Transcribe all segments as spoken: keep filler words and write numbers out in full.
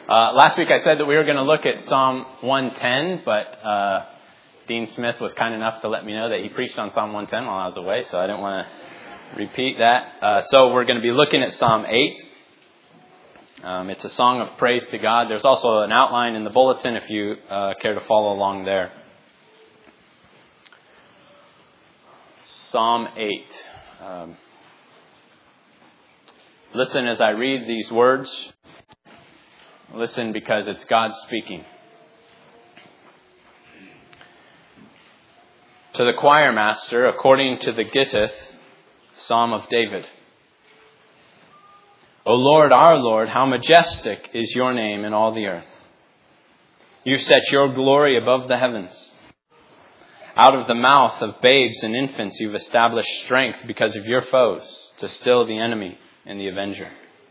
Uh, last week I said that we were going to look at Psalm one ten, but uh, Dean Smith was kind enough to let me know that he preached on Psalm one ten while I was away, so I didn't want to repeat that. Uh, so we're going to be looking at Psalm eight. Um, it's a song of praise to God. There's also an outline in the bulletin if you uh, care to follow along there. Psalm eight. Um, listen as I read these words. Listen because it's God speaking. To the choir master, according to the Gittith, Psalm of David. O Lord, our Lord, how majestic is your name in all the earth. You set your glory above the heavens. Out of the mouth of babes and infants you've established strength because of your foes, to still the enemy and the avenger.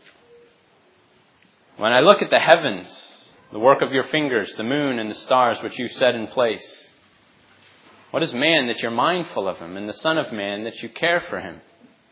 When I look at the heavens, the work of your fingers, the moon and the stars which you set in place, what is man that you're mindful of him, and the son of man that you care for him?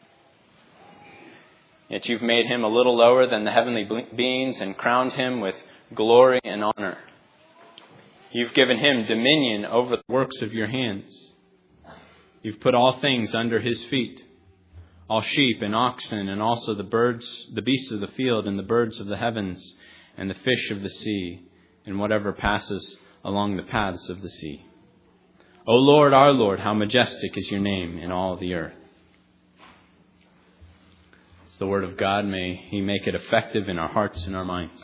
Yet you've made him a little lower than the heavenly beings and crowned him with glory and honor. You've given him dominion over the works of your hands. You've put all things under his feet, all sheep and oxen, and also the birds, the beasts of the field, and the birds of the heavens, and the fish of the sea, and whatever passes along the paths of the sea. O Lord, our Lord, how majestic is your name in all the earth. It's the word of God. May he make it effective in our hearts and our minds.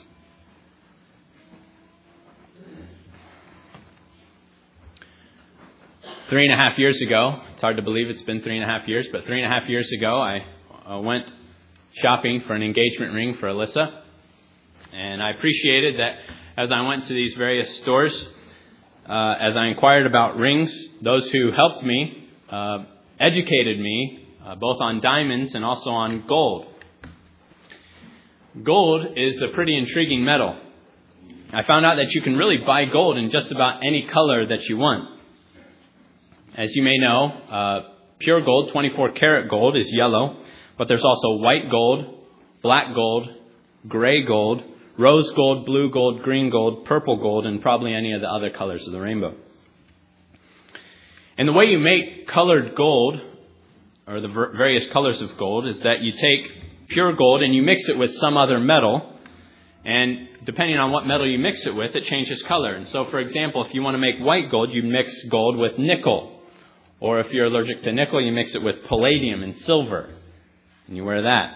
Three and a half years ago, it's hard to believe it's been three and a half years, but three and a half years ago, I uh, went shopping for an engagement ring for Alyssa. And I appreciated that as I went to these various stores, uh, as I inquired about rings, those who helped me uh, educated me uh, both on diamonds and also on gold. Gold is a pretty intriguing metal. I found out that you can really buy gold in just about any color that you want. As you may know, uh, pure gold, twenty-four karat gold, is yellow, but there's also white gold, black gold, gray gold, rose gold, blue gold, green gold, purple gold, and probably any of the other colors of the rainbow. And the way you make colored gold, or the various colors of gold, is that you take pure gold and you mix it with some other metal, and depending on what metal you mix it with, it changes color. And so, for example, if you want to make white gold, you mix gold with nickel. Or if you're allergic to nickel, you mix it with palladium and silver, and you wear that.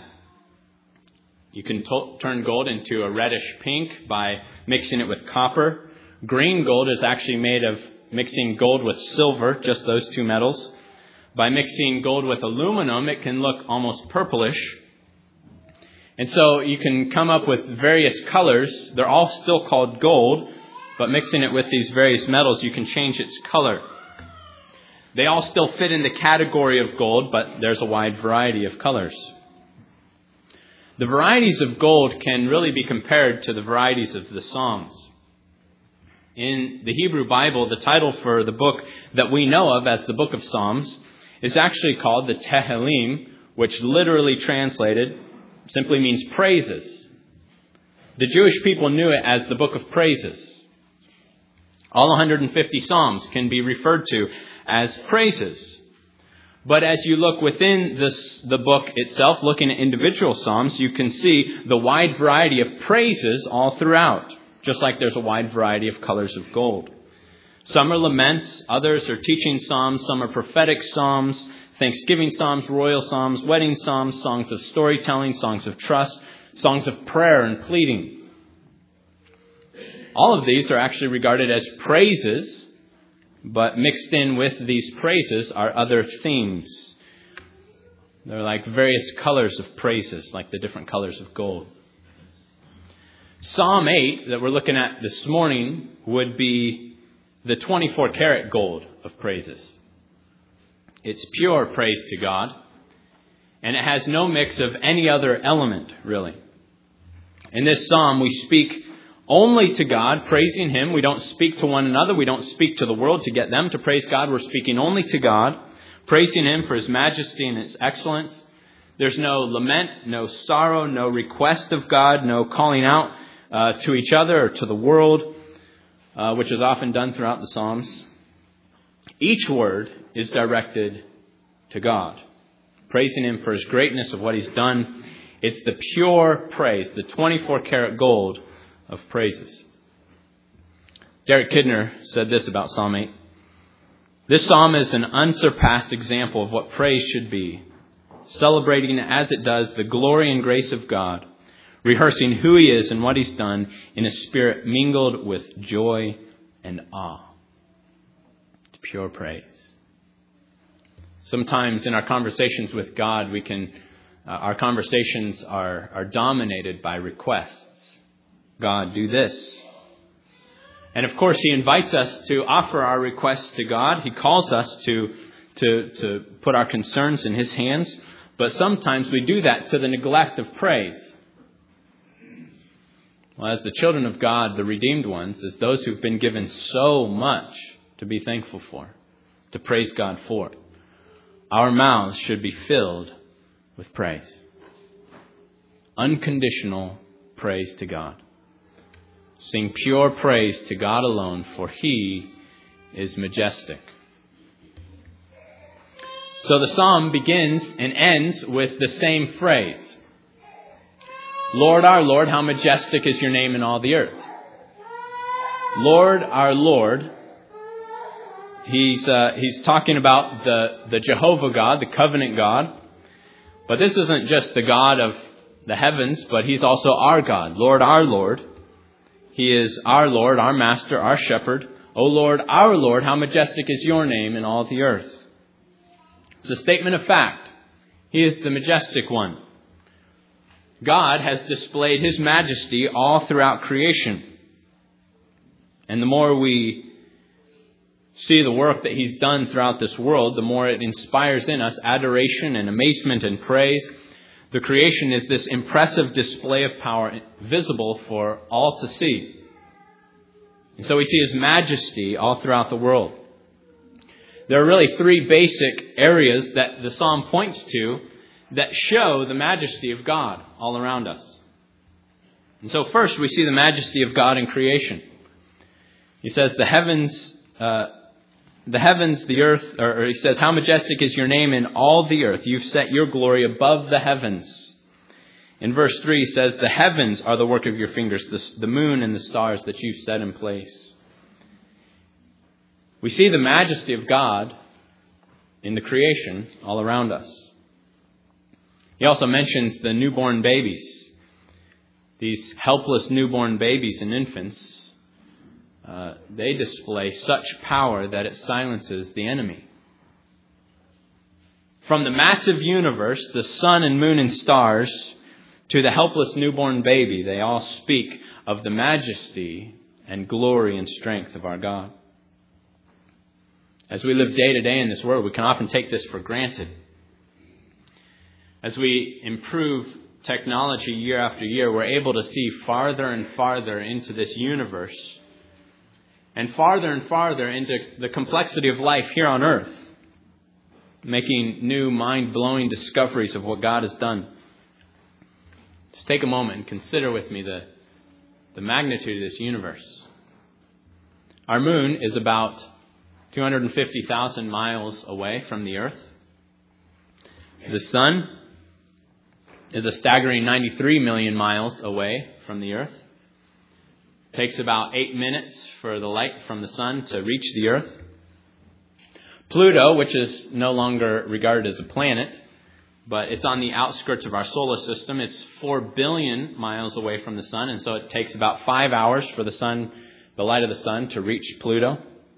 You can to- turn gold into a reddish pink by mixing it with copper. Green gold is actually made of mixing gold with silver, just those two metals. By mixing gold with aluminum, it can look almost purplish. And so you can come up with various colors. They're all still called gold, but mixing it with these various metals, you can change its color. They all still fit in the category of gold, but there's a wide variety of colors. The varieties of gold can really be compared to the varieties of the Psalms. In the Hebrew Bible, the title for the book that we know of as the Book of Psalms is actually called the Tehillim, which literally translated simply means praises. The Jewish people knew it as the Book of Praises. All one hundred fifty Psalms can be referred to as praises. But as you look within this, the book itself, looking at individual Psalms, you can see the wide variety of praises all throughout, just like there's a wide variety of colors of gold. Some are laments, others are teaching Psalms, some are prophetic Psalms, Thanksgiving Psalms, royal Psalms, wedding Psalms, songs of storytelling, songs of trust, songs of prayer and pleading. All of these are actually regarded as praises, but mixed in with these praises are other themes. They're like various colors of praises, like the different colors of gold. Psalm eight that we're looking at this morning would be the twenty-four karat gold of praises. It's pure praise to God, and it has no mix of any other element, really. In this psalm, we speak only to God, praising Him. We don't speak to one another. We don't speak to the world to get them to praise God. We're speaking only to God, praising Him for His majesty and His excellence. There's no lament, no sorrow, no request of God, no calling out uh, to each other or to the world, uh, which is often done throughout the Psalms. Each word is directed to God, praising Him for His greatness of what He's done. It's the pure praise, the twenty-four karat gold of praises. Derek Kidner said this about Psalm eight. This psalm is an unsurpassed example of what praise should be, celebrating as it does the glory and grace of God, rehearsing who He is and what He's done in a spirit mingled with joy and awe. It's pure praise. Sometimes in our conversations with God, we can, uh, our conversations are, are dominated by requests. God, do this. And of course, He invites us to offer our requests to God. He calls us to, to, to put our concerns in His hands. But sometimes we do that to the neglect of praise. Well, as the children of God, the redeemed ones, as those who've been given so much to be thankful for, to praise God for, our mouths should be filled with praise. Unconditional praise to God. Sing pure praise to God alone, for He is majestic. So the psalm begins and ends with the same phrase. Lord, our Lord, how majestic is your name in all the earth. Lord, our Lord. He's uh, he's talking about the, the Jehovah God, the covenant God. But this isn't just the God of the heavens, but He's also our God. Lord, our Lord. He is our Lord, our Master, our Shepherd. O Lord, our Lord, how majestic is your name in all the earth. It's a statement of fact. He is the majestic one. God has displayed His majesty all throughout creation. And the more we see the work that He's done throughout this world, the more it inspires in us adoration and amazement and praise. The creation is this impressive display of power visible for all to see. And so we see His majesty all throughout the world. There are really three basic areas that the psalm points to that show the majesty of God all around us. And so first we see the majesty of God in creation. He says the heavens, uh, the heavens, the earth, or He says, how majestic is your name in all the earth. You've set your glory above the heavens. In verse three, He says, the heavens are the work of your fingers, the, the moon and the stars that you've set in place. We see the majesty of God in the creation all around us. He also mentions the newborn babies. These helpless newborn babies and infants. Uh, they display such power that it silences the enemy. From the massive universe, the sun and moon and stars, to the helpless newborn baby, they all speak of the majesty and glory and strength of our God. As we live day to day in this world, we can often take this for granted. As we improve technology year after year, we're able to see farther and farther into this universe and farther and farther into the complexity of life here on earth, making new mind-blowing discoveries of what God has done. Just take a moment and consider with me the, the magnitude of this universe. Our moon is about two hundred fifty thousand miles away from the earth. The sun is a staggering ninety-three million miles away from the earth. It takes about eight minutes for the light from the sun to reach the earth. Pluto, which is no longer regarded as a planet, but it's on the outskirts of our solar system. It's four billion miles away from the sun, and so it takes about five hours for the sun, the light of the sun, to reach Pluto.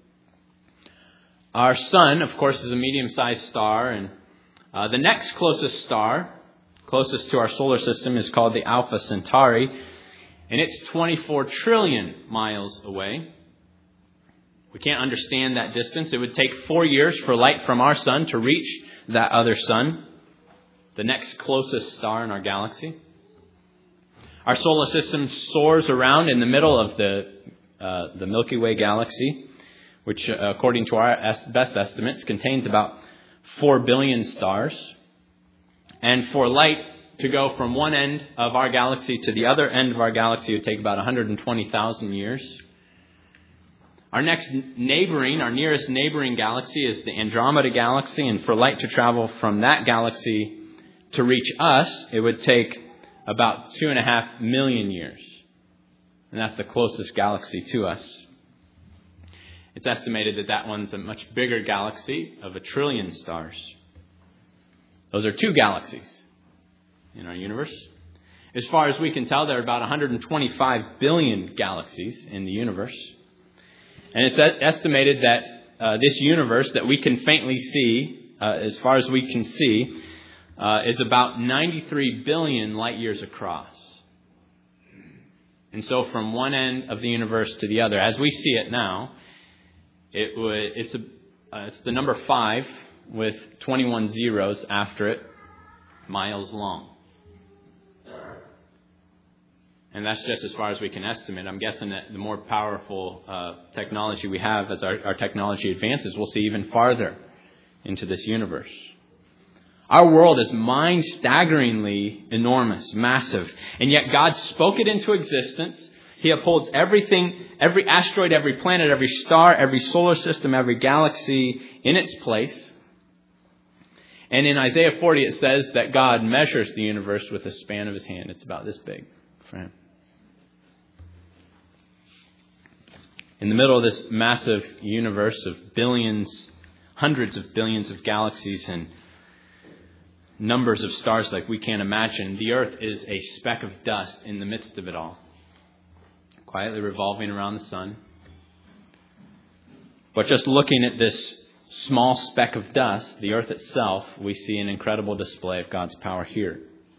Our sun, of course, is a medium-sized star, and uh, the next closest star, closest to our solar system, is called the Alpha Centauri, and it's twenty-four trillion miles away. We can't understand that distance. It would take four years for light from our sun to reach that other sun, the next closest star in our galaxy. Our solar system soars around in the middle of the uh, the Milky Way galaxy, which, uh, according to our es- best estimates, contains about four billion stars. And for light to go from one end of our galaxy to the other end of our galaxy would take about one hundred twenty thousand years. Our next neighboring, our nearest neighboring galaxy is the Andromeda Galaxy, and for light to travel from that galaxy to reach us, it would take about two and a half million years. And that's the closest galaxy to us. It's estimated that that one's a much bigger galaxy of a trillion stars. Those are two galaxies in our universe. As far as we can tell, there are about one hundred twenty-five billion galaxies in the universe. And it's estimated that uh, this universe that we can faintly see, uh, as far as we can see, uh, is about ninety-three billion light years across. And so from one end of the universe to the other, as we see it now, it would, it's, a, uh, it's the number five with twenty-one zeros after it, miles long. And that's just as far as we can estimate. I'm guessing that the more powerful uh, technology we have, as our, our technology advances, we'll see even farther into this universe. Our world is mind-staggeringly enormous, massive. And yet God spoke it into existence. He upholds everything, every asteroid, every planet, every star, every solar system, every galaxy in its place. And in Isaiah forty, it says that God measures the universe with the span of his hand. It's about this big for him. In the middle of this massive universe of billions, hundreds of billions of galaxies and numbers of stars like we can't imagine, the earth is a speck of dust in the midst of it all, quietly revolving around the sun. But just looking at this small speck of dust, the earth itself, we see an incredible display of God's power here.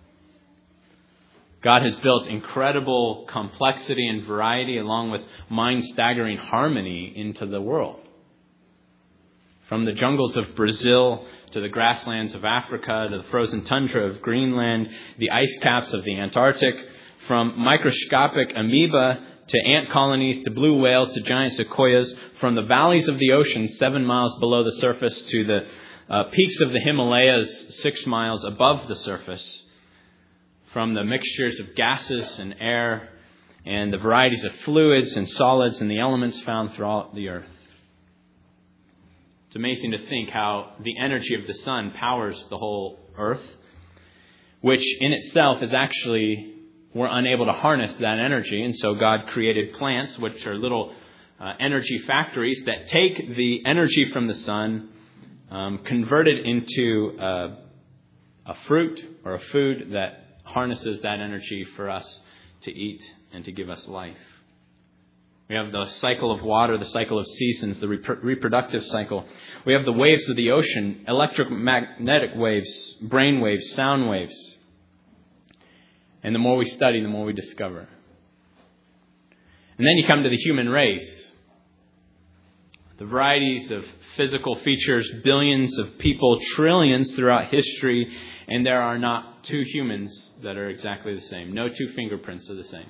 God has built incredible complexity and variety along with mind-staggering harmony into the world. From the jungles of Brazil to the grasslands of Africa to the frozen tundra of Greenland, the ice caps of the Antarctic, from microscopic amoeba to ant colonies to blue whales to giant sequoias, from the valleys of the ocean seven miles below the surface to the uh, peaks of the Himalayas six miles above the surface, from the mixtures of gases and air and the varieties of fluids and solids and the elements found throughout the earth. It's amazing to think how the energy of the sun powers the whole earth, which in itself is actually, we're unable to harness that energy. And so God created plants, which are little uh, energy factories that take the energy from the sun, um, convert it into uh, a fruit or a food that harnesses that energy for us to eat and to give us life. We have the cycle of water, the cycle of seasons, the rep- reproductive cycle. We have the waves of the ocean, electromagnetic waves, brain waves, sound waves. And the more we study, the more we discover. And then you come to the human race. The varieties of physical features, billions of people, trillions throughout history, and there are not two humans that are exactly the same. No two fingerprints are the same.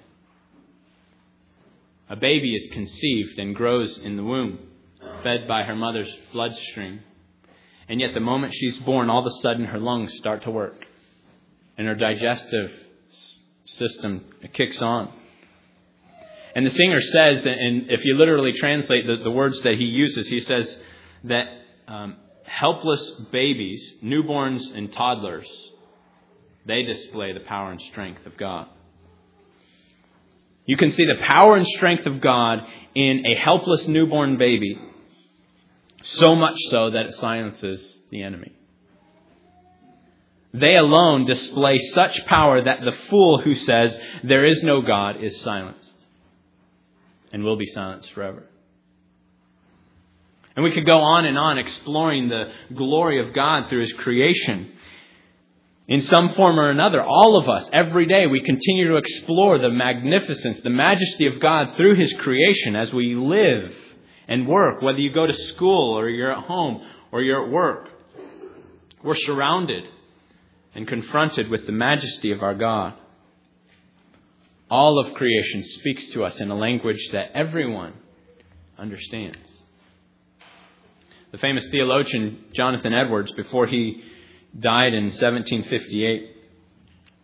A baby is conceived and grows in the womb, fed by her mother's bloodstream. And yet the moment she's born, all of a sudden her lungs start to work. And her digestive system kicks on. And the singer says, and if you literally translate the, the words that he uses, he says that um, helpless babies, newborns and toddlers, they display the power and strength of God. You can see the power and strength of God in a helpless newborn baby, so much so that it silences the enemy. They alone display such power that the fool who says there is no God is silenced and will be silenced forever. And we could go on and on exploring the glory of God through his creation. In some form or another, all of us, every day, we continue to explore the magnificence, the majesty of God through his creation as we live and work. Whether you go to school or you're at home or you're at work, we're surrounded and confronted with the majesty of our God. All of creation speaks to us in a language that everyone understands. The famous theologian Jonathan Edwards, before he died in seventeen fifty-eight,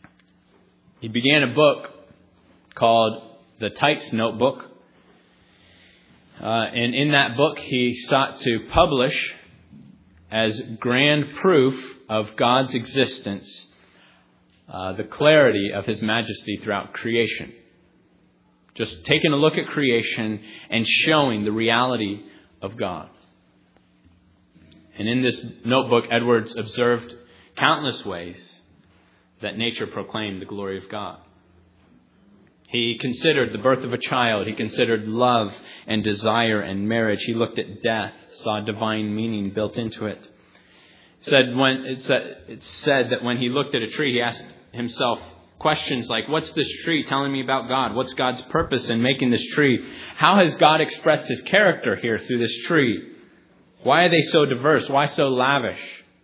He began a book called The Tights Notebook. Uh, and in that book, he sought to publish as grand proof of God's existence uh, the clarity of His majesty throughout creation. Just taking a look at creation and showing the reality of God. And in this notebook, Edwards observed countless ways that nature proclaimed the glory of God. He considered the birth of a child. He considered love and desire and marriage. He looked at death, saw divine meaning built into it. It said when it said, it said that when he looked at a tree, he asked himself questions like, what's this tree telling me about God? What's God's purpose in making this tree? How has God expressed His character here through this tree? Why are they so diverse? Why so lavish?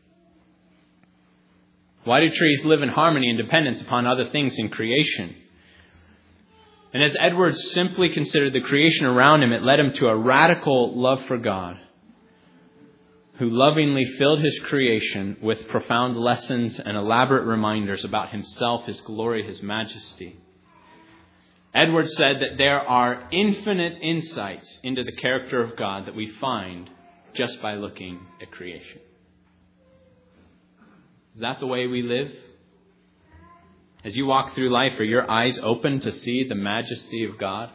Why do trees live in harmony and dependence upon other things in creation? And as Edwards simply considered the creation around him, it led him to a radical love for God, who lovingly filled His creation with profound lessons and elaborate reminders about Himself, His glory, His majesty. Edwards said that there are infinite insights into the character of God that we find just by looking at creation. Is that the way we live? As you walk through life, are your eyes open to see the majesty of God?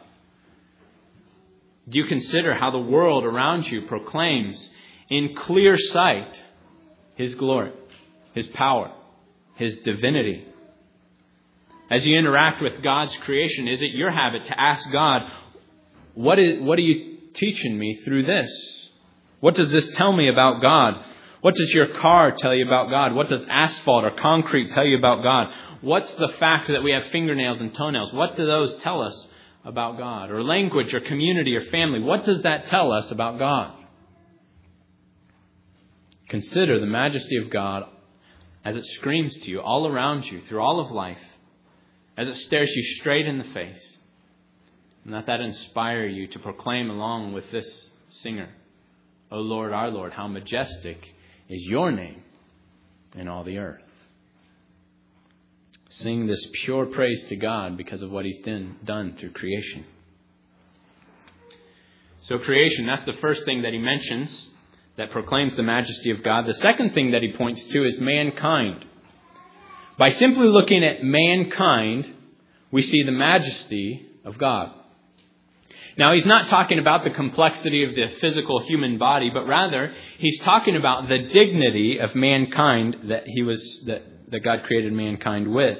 Do you consider how the world around you proclaims in clear sight His glory, His power, His divinity? As you interact with God's creation, is it your habit to ask God, what is, what are you teaching me through this? What does this tell me about God? What does your car tell you about God? What does asphalt or concrete tell you about God? What's the fact that we have fingernails and toenails? What do those tell us about God? Or language or community or family? What does that tell us about God? Consider the majesty of God as it screams to you all around you through all of life, as it stares you straight in the face. And let that inspire you to proclaim along with this singer, O Lord, our Lord, how majestic is your name in all the earth. Sing this pure praise to God because of what He's done, done through creation. So creation, that's the first thing that he mentions that proclaims the majesty of God. The second thing that he points to is mankind. By simply looking at mankind, we see the majesty of God. Now, he's not talking about the complexity of the physical human body, but rather he's talking about the dignity of mankind that he was that, that God created mankind with.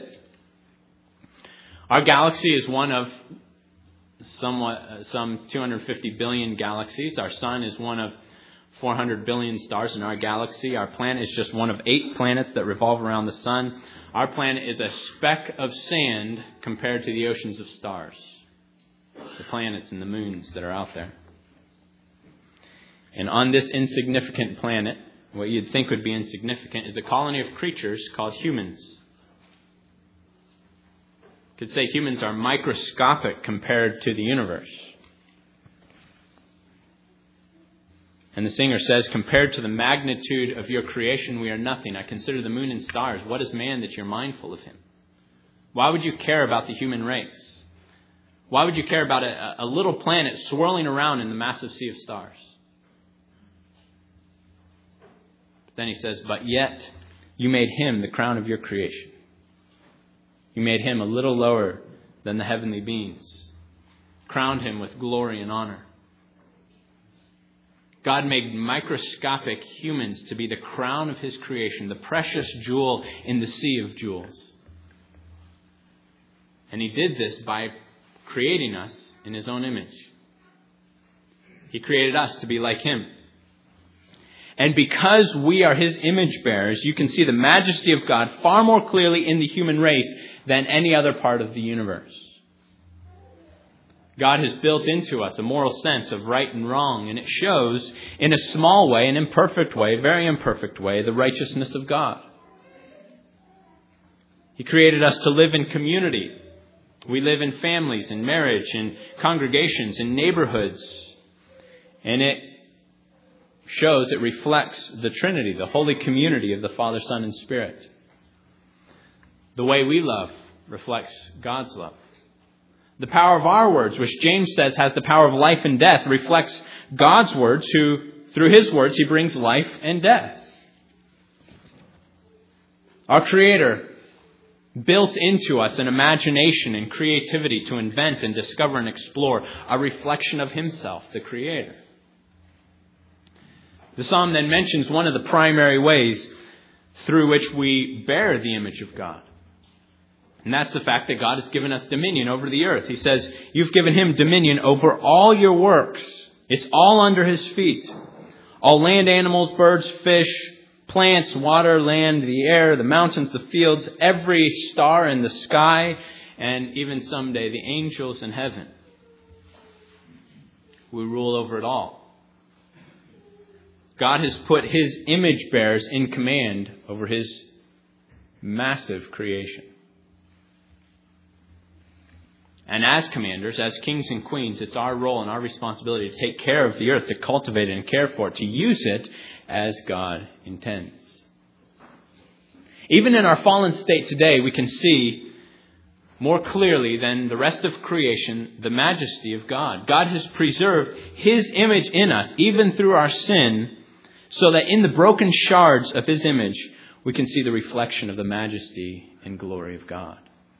Our galaxy is one of somewhat uh, some two hundred fifty billion galaxies. Our sun is one of four hundred billion stars in our galaxy. Our planet is just one of eight planets that revolve around the sun. Our planet is a speck of sand compared to the oceans of stars, the planets and the moons that are out there. And on this insignificant planet, what you'd think would be insignificant is a colony of creatures called humans. You could say humans are microscopic compared to the universe. And the singer says, compared to the magnitude of your creation, we are nothing. I consider the moon and stars. What is man that you're mindful of him? Why would you care about the human race? Why would you care about a, a little planet swirling around in the massive sea of stars? But then he says, but yet you made him the crown of your creation. You made him a little lower than the heavenly beings. Crowned him with glory and honor. God made microscopic humans to be the crown of His creation, the precious jewel in the sea of jewels. And He did this by creating us in His own image. He created us to be like Him. And because we are His image bearers, you can see the majesty of God far more clearly in the human race than any other part of the universe. God has built into us a moral sense of right and wrong, and it shows in a small way, an imperfect way, a very imperfect way, the righteousness of God. He created us to live in community. We live in families, in marriage, in congregations, in neighborhoods. And it shows, it reflects the Trinity, the holy community of the Father, Son, and Spirit. The way we love reflects God's love. The power of our words, which James says has the power of life and death, reflects God's words, who, through His words, He brings life and death. Our Creator built into us an imagination and creativity to invent and discover and explore, a reflection of Himself, the Creator. The psalm then mentions one of the primary ways through which we bear the image of God. And that's the fact that God has given us dominion over the earth. He says, you've given Him dominion over all your works. It's all under His feet. All land animals, birds, fish, plants, water, land, the air, the mountains, the fields, every star in the sky, and even someday the angels in heaven. We rule over it all. God has put His image bearers in command over His massive creation. And as commanders, as kings and queens, it's our role and our responsibility to take care of the earth, to cultivate it and care for it, to use it as God intends. Even in our fallen state today, we can see more clearly than the rest of creation the majesty of God. God has preserved His image in us, even through our sin, so that in the broken shards of His image, we can see the reflection of the majesty and glory of God.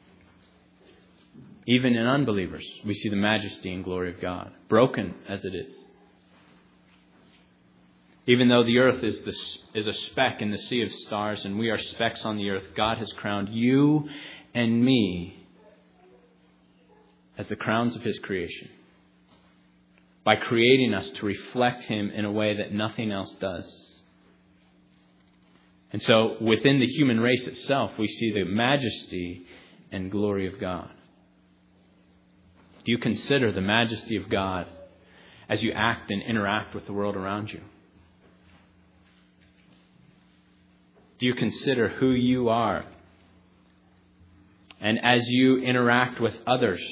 Even in unbelievers, we see the majesty and glory of God, broken as it is. Even though the earth is, the, is a speck in the sea of stars and we are specks on the earth, God has crowned you and me as the crowns of His creation, by creating us to reflect Him in a way that nothing else does. And so within the human race itself, we see the majesty and glory of God. Do you consider the majesty of God as you act and interact with the world around you? Do you consider who you are? And as you interact with others,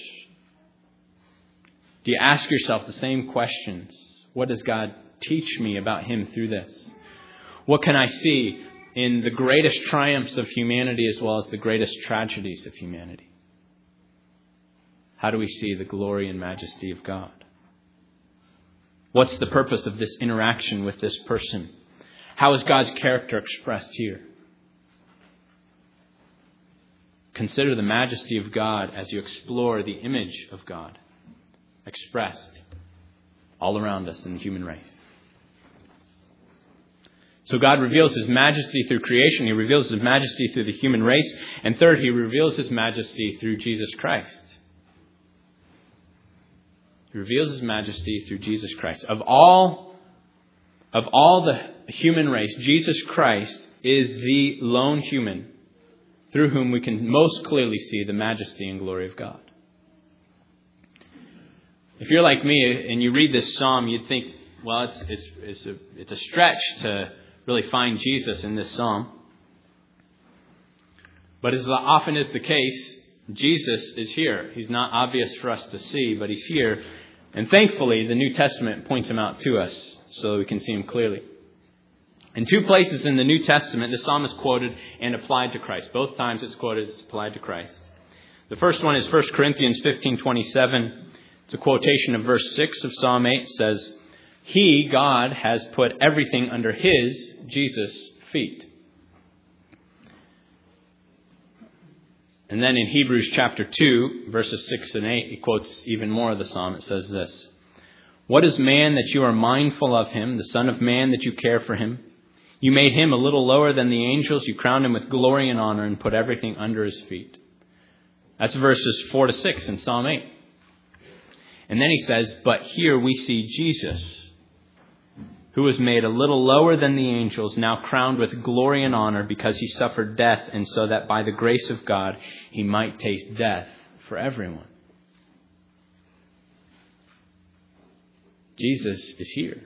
do you ask yourself the same questions? What does God teach me about Him through this? What can I see in the greatest triumphs of humanity as well as the greatest tragedies of humanity? How do we see the glory and majesty of God? What's the purpose of this interaction with this person? How is God's character expressed here? Consider the majesty of God as you explore the image of God expressed all around us in the human race. So God reveals His majesty through creation. He reveals His majesty through the human race. And third, He reveals His majesty through Jesus Christ. He reveals His majesty through Jesus Christ. Of all, of all the human race, Jesus Christ is the lone human through whom we can most clearly see the majesty and glory of God. If you're like me and you read this psalm, you'd think, well, it's it's it's a it's a stretch to really find Jesus in this psalm. But as often is the case, Jesus is here. He's not obvious for us to see, but He's here. And thankfully, the New Testament points Him out to us so that we can see Him clearly. In two places in the New Testament, the psalm is quoted and applied to Christ. Both times it's quoted, it's applied to Christ. The first one is First Corinthians fifteen twenty-seven. It's a quotation of verse six of Psalm eight. It says, He, God, has put everything under His, Jesus' feet. And then in Hebrews chapter two, verses six and eight, he quotes even more of the psalm. It says this, What is man that you are mindful of him, the son of man that you care for him? You made him a little lower than the angels. You crowned him with glory and honor and put everything under his feet. That's verses four to six in Psalm eight. And then he says, But here we see Jesus, who was made a little lower than the angels, now crowned with glory and honor because He suffered death, and so that by the grace of God He might taste death for everyone. Jesus is here.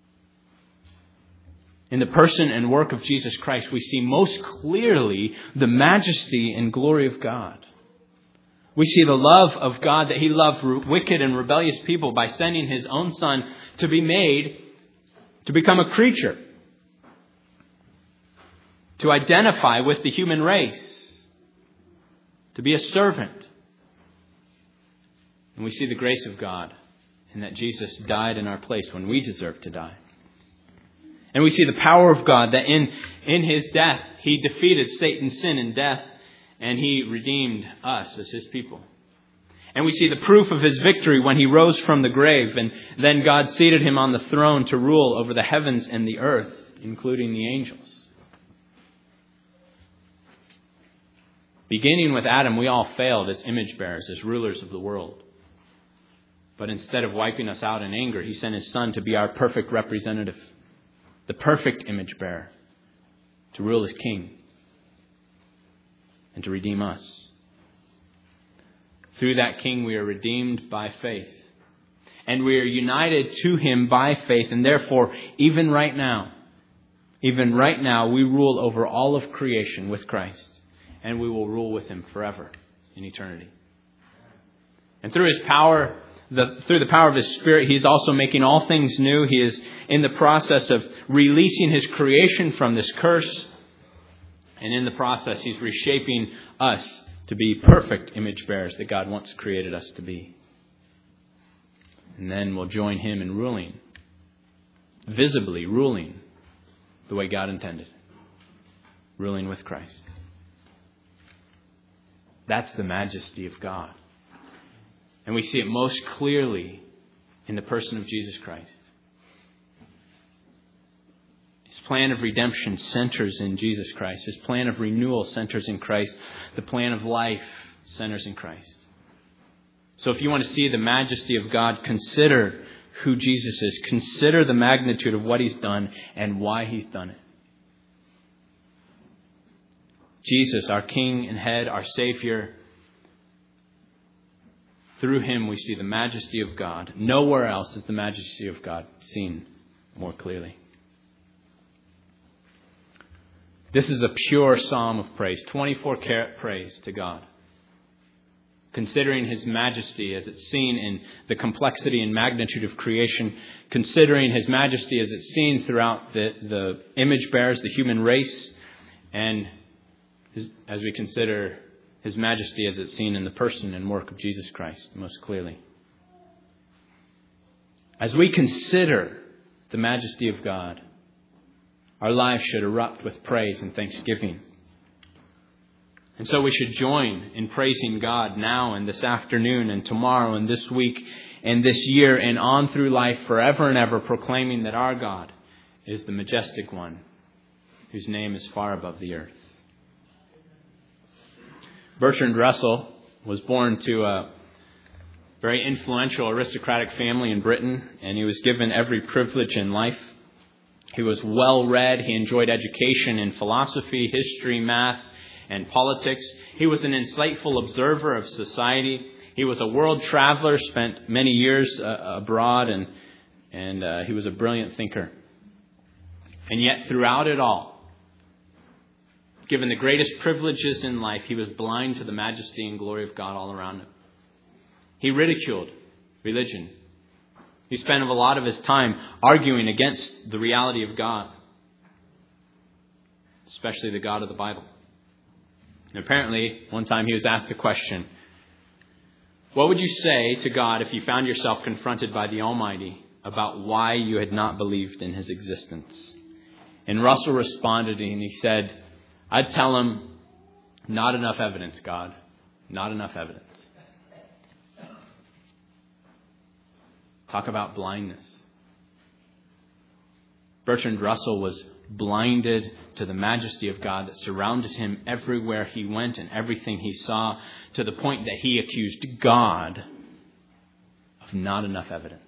In the person and work of Jesus Christ, we see most clearly the majesty and glory of God. We see the love of God, that He loved wicked and rebellious people by sending His own Son to be made, to become a creature, to identify with the human race, to be a servant. And we see the grace of God in that Jesus died in our place when we deserved to die. And we see the power of God that in, in His death, He defeated Satan's sin and death, and He redeemed us as His people. And we see the proof of His victory when He rose from the grave, and then God seated Him on the throne to rule over the heavens and the earth, including the angels. Beginning with Adam, we all failed as image bearers, as rulers of the world. But instead of wiping us out in anger, He sent His Son to be our perfect representative, the perfect image bearer, to rule as King and to redeem us. Through that King, we are redeemed by faith. And we are united to Him by faith. And therefore, even right now, even right now, we rule over all of creation with Christ. And we will rule with Him forever in eternity. And through His power, the, through the power of His Spirit, He is also making all things new. He is in the process of releasing His creation from this curse. And in the process, He's reshaping us to be perfect image bearers that God once created us to be. And then we'll join Him in ruling, visibly ruling the way God intended, ruling with Christ. That's the majesty of God. And we see it most clearly in the person of Jesus Christ. His plan of redemption centers in Jesus Christ. His plan of renewal centers in Christ. The plan of life centers in Christ. So if you want to see the majesty of God, consider who Jesus is. Consider the magnitude of what He's done and why He's done it. Jesus, our King and Head, our Savior. Through Him we see the majesty of God. Nowhere else is the majesty of God seen more clearly. This is a pure psalm of praise, twenty-four karat praise to God. Considering His majesty as it's seen in the complexity and magnitude of creation, considering His majesty as it's seen throughout the, the image bearers, the human race, and his, as we consider His majesty as it's seen in the person and work of Jesus Christ most clearly. As we consider the majesty of God, our lives should erupt with praise and thanksgiving. And so we should join in praising God now and this afternoon and tomorrow and this week and this year and on through life forever and ever, proclaiming that our God is the majestic one whose name is far above the earth. Bertrand Russell was born to a very influential aristocratic family in Britain, and he was given every privilege in life. He was well-read. He enjoyed education in philosophy, history, math, and politics. He was an insightful observer of society. He was a world traveler, spent many years uh, abroad, and, and uh, he was a brilliant thinker. And yet throughout it all, given the greatest privileges in life, he was blind to the majesty and glory of God all around him. He ridiculed religion. He spent a lot of his time arguing against the reality of God, especially the God of the Bible. And apparently, one time he was asked a question. What would you say to God if you found yourself confronted by the Almighty about why you had not believed in His existence? And Russell responded and he said, I'd tell Him, not enough evidence, God. Not enough evidence. Talk about blindness. Bertrand Russell was blinded to the majesty of God that surrounded him everywhere he went and everything he saw, to the point that he accused God of not enough evidence.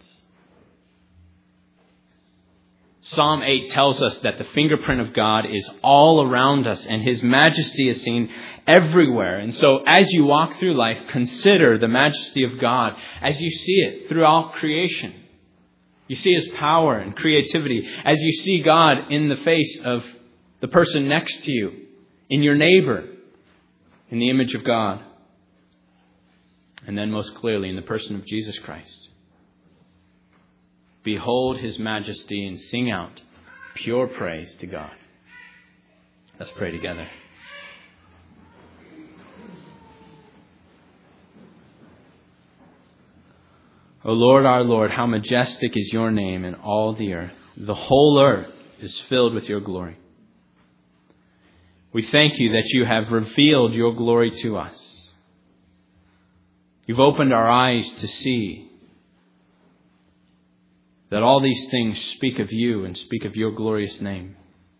Psalm eight tells us that the fingerprint of God is all around us and His majesty is seen everywhere. And so as you walk through life, consider the majesty of God as you see it throughout creation. You see His power and creativity as you see God in the face of the person next to you, in your neighbor, in the image of God. And then most clearly in the person of Jesus Christ. Behold His majesty and sing out pure praise to God. Let's pray together. O Lord, our Lord, how majestic is your name in all the earth. The whole earth is filled with your glory. We thank you that you have revealed your glory to us. You've opened our eyes to see that all these things speak of you and speak of your glorious name.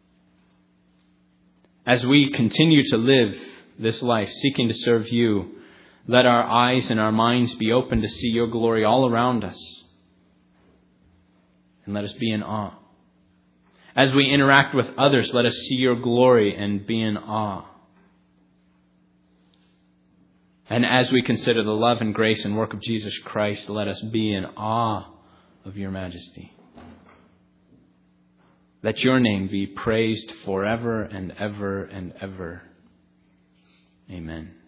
As we continue to live this life seeking to serve you, let our eyes and our minds be open to see your glory all around us. And let us be in awe. As we interact with others, let us see your glory and be in awe. And as we consider the love and grace and work of Jesus Christ, let us be in awe of your majesty. Let your name be praised forever and ever and ever. Amen.